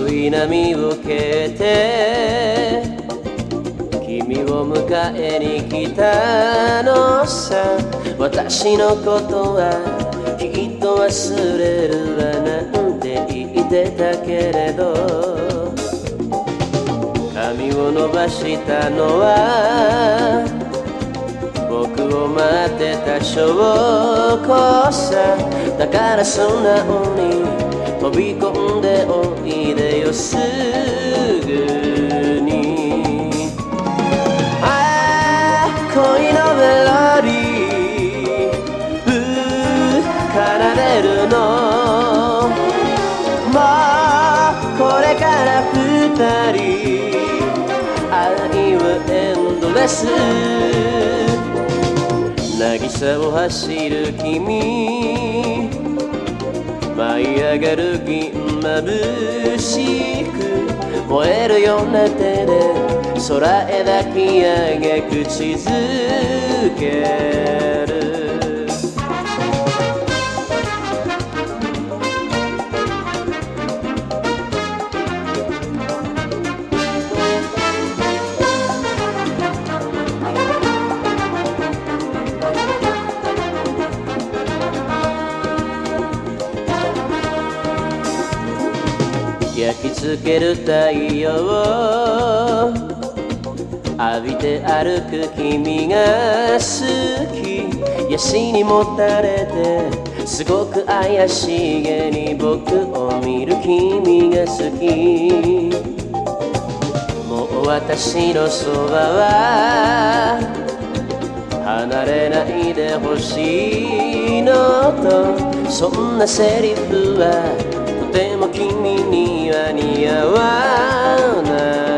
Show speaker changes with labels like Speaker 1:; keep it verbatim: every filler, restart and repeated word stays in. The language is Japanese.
Speaker 1: 白い波を受けて君を迎えに来たのさ。私のことはきっと忘れるわなんて言ってたけれど、髪を伸ばしたのは僕を待ってた証拠さ。だから素直に飛び込んでおいでよすぐに。ああ恋のメロディー奏でるの、もうこれから二人愛はエンドレス。渚を走る君、舞い上がる銀眩しく燃えるような手で空へ抱き上げ口づける。焼き付ける太陽を浴びて歩く君が好き。ヤシにもたれてすごく怪しげに僕を見る君が好き。もう私のそばは離れないでほしいのと、そんなセリフはとても君には似合わない。